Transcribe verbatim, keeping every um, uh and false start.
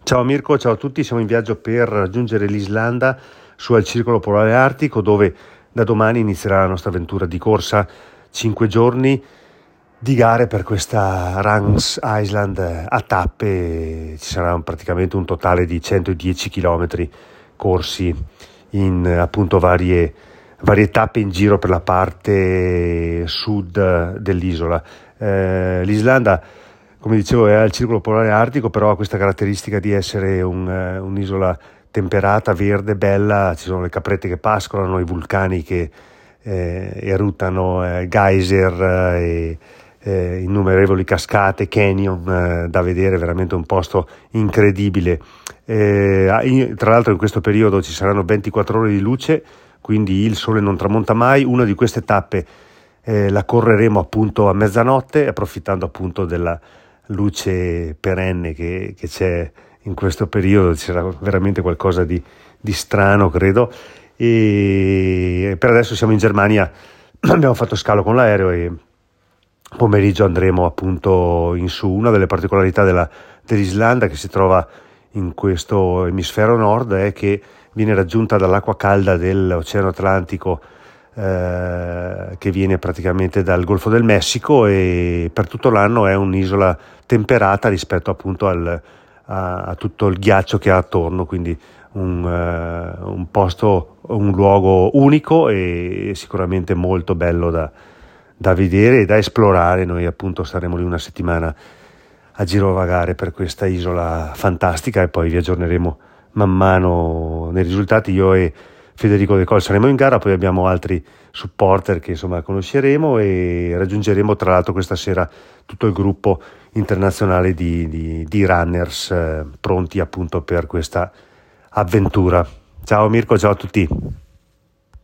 Ciao Mirko, ciao a tutti, siamo in viaggio per raggiungere l'Islanda su al Circolo Polare Artico, dove da domani inizierà la nostra avventura di corsa, cinque giorni di gare per questa Rangs Island a tappe. Ci sarà praticamente un totale di centodieci chilometri corsi in appunto varie, varie tappe in giro per la parte sud dell'isola. Eh, L'Islanda, come dicevo, è al Circolo Polare Artico, però ha questa caratteristica di essere un, uh, un'isola temperata, verde, bella. Ci sono le caprette che pascolano, i vulcani che eh, eruttano, eh, geyser eh, e eh, innumerevoli cascate, canyon eh, da vedere, veramente un posto incredibile. Eh, in, tra l'altro in questo periodo ci saranno ventiquattro ore di luce, quindi il sole non tramonta mai. Una di queste tappe eh, la correremo appunto a mezzanotte, approfittando appunto della luce perenne che, che c'è in questo periodo. C'era veramente qualcosa di, di strano, credo. E per adesso siamo in Germania, abbiamo fatto scalo con l'aereo e pomeriggio andremo appunto in su. Una delle particolarità della, dell'Islanda, che si trova in questo emisfero nord, è che viene raggiunta dall'acqua calda dell'Oceano Atlantico, eh, che viene praticamente dal Golfo del Messico, e per tutto l'anno è un'isola temperata rispetto appunto al, a, a tutto il ghiaccio che ha attorno, quindi un, uh, un posto, un luogo unico e sicuramente molto bello da, da vedere e da esplorare. Noi appunto staremo lì una settimana a girovagare per questa isola fantastica e poi vi aggiorneremo man mano nei risultati. Io e Federico De Col saremo in gara, poi abbiamo altri supporter che insomma conosceremo, e raggiungeremo tra l'altro questa sera tutto il gruppo internazionale di, di, di runners eh, pronti appunto per questa avventura. Ciao Mirko, ciao a tutti.